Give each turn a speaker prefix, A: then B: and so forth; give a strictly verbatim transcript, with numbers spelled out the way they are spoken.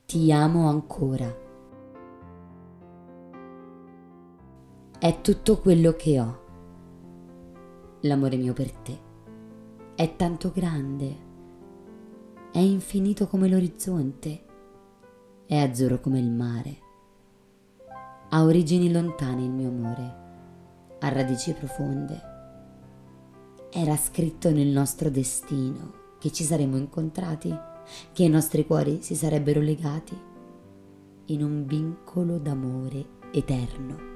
A: Ti amo ancora. È tutto quello che ho. L'amore mio per te è tanto grande, è infinito come l'orizzonte, è azzurro come il mare. Ha origini lontane il mio amore, ha radici profonde. Era scritto nel nostro destino che ci saremmo incontrati, che i nostri cuori si sarebbero legati in un vincolo d'amore eterno.